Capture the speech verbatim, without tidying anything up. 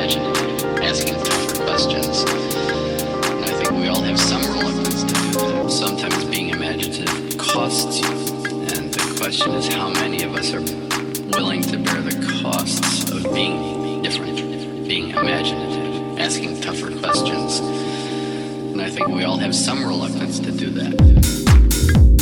imaginative, asking tougher questions. And I think we all have some reluctance to do that. Sometimes being imaginative costs you. And the question is how many of us are willing to bear the costs of being different, being imaginative, asking tougher questions. And I think we all have some reluctance to do that.